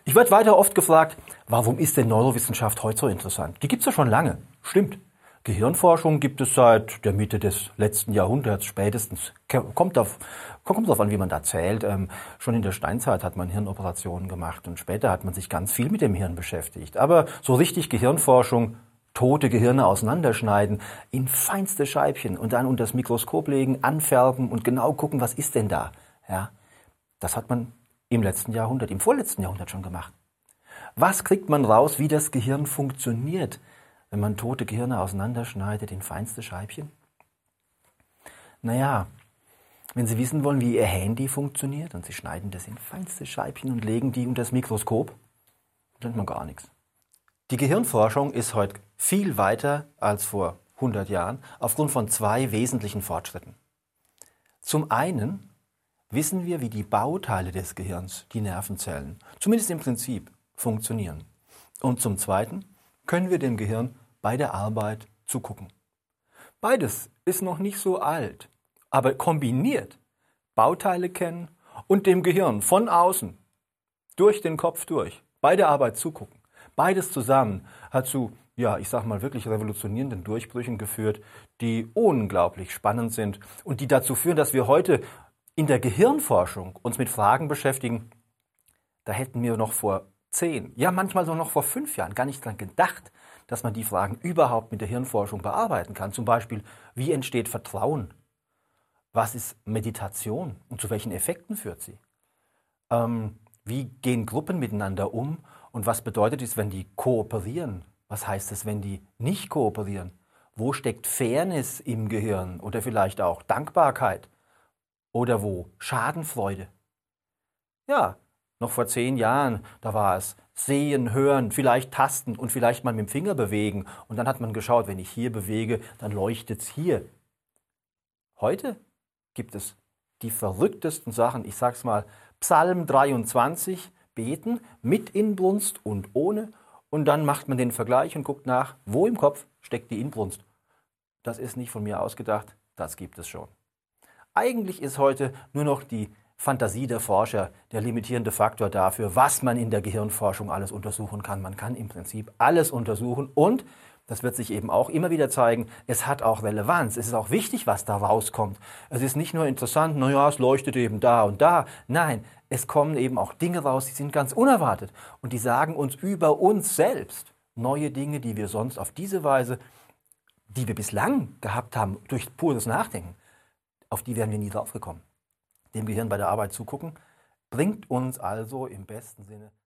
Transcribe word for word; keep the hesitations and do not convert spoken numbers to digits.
Ich werde weiter oft gefragt, warum ist denn Neurowissenschaft heute so interessant? Die gibt es ja schon lange. Stimmt. Gehirnforschung gibt es seit der Mitte des letzten Jahrhunderts spätestens. Kommt auf, kommt drauf an, wie man da zählt. Ähm, schon in der Steinzeit hat man Hirnoperationen gemacht und später hat man sich ganz viel mit dem Hirn beschäftigt. Aber so richtig Gehirnforschung, tote Gehirne auseinanderschneiden, in feinste Scheibchen und dann unter das Mikroskop legen, anfärben und genau gucken, was ist denn da. Ja, das hat man im letzten Jahrhundert, im vorletzten Jahrhundert schon gemacht. Was kriegt man raus, wie das Gehirn funktioniert, wenn man tote Gehirne auseinanderschneidet in feinste Scheibchen? Naja, wenn Sie wissen wollen, wie Ihr Handy funktioniert und Sie schneiden das in feinste Scheibchen und legen die unter das Mikroskop, dann hat man gar nichts. Die Gehirnforschung ist heute viel weiter als vor hundert Jahren aufgrund von zwei wesentlichen Fortschritten. Zum einen wissen wir, wie die Bauteile des Gehirns, die Nervenzellen, zumindest im Prinzip, funktionieren. Und zum Zweiten können wir dem Gehirn bei der Arbeit zugucken. Beides ist noch nicht so alt, aber kombiniert Bauteile kennen und dem Gehirn von außen, durch den Kopf durch, bei der Arbeit zugucken. Beides zusammen hat zu, ja, ich sag mal, wirklich revolutionierenden Durchbrüchen geführt, die unglaublich spannend sind und die dazu führen, dass wir heute in der Gehirnforschung uns mit Fragen beschäftigen, da hätten wir noch vor zehn, ja manchmal so noch vor fünf Jahren gar nicht dran gedacht, dass man die Fragen überhaupt mit der Hirnforschung bearbeiten kann. Zum Beispiel, wie entsteht Vertrauen? Was ist Meditation und zu welchen Effekten führt sie? Ähm, wie gehen Gruppen miteinander um und was bedeutet es, wenn die kooperieren? Was heißt es, wenn die nicht kooperieren? Wo steckt Fairness im Gehirn oder vielleicht auch Dankbarkeit? Oder wo Schadenfreude? Ja, noch vor zehn Jahren, da war es sehen, hören, vielleicht tasten und vielleicht mal mit dem Finger bewegen. Und dann hat man geschaut, wenn ich hier bewege, dann leuchtet es hier. Heute gibt es die verrücktesten Sachen. Ich sag's mal, Psalm dreiundzwanzig, beten mit Inbrunst und ohne. Und dann macht man den Vergleich und guckt nach, wo im Kopf steckt die Inbrunst. Das ist nicht von mir ausgedacht, das gibt es schon. Eigentlich ist heute nur noch die Fantasie der Forscher der limitierende Faktor dafür, was man in der Gehirnforschung alles untersuchen kann. Man kann im Prinzip alles untersuchen und, das wird sich eben auch immer wieder zeigen, es hat auch Relevanz. Es ist auch wichtig, was da rauskommt. Es ist nicht nur interessant, naja, es leuchtet eben da und da. Nein, es kommen eben auch Dinge raus, die sind ganz unerwartet und die sagen uns über uns selbst neue Dinge, die wir sonst auf diese Weise, die wir bislang gehabt haben, durch pures Nachdenken, auf die wären wir nie drauf gekommen. Dem Gehirn bei der Arbeit zugucken, bringt uns also im besten Sinne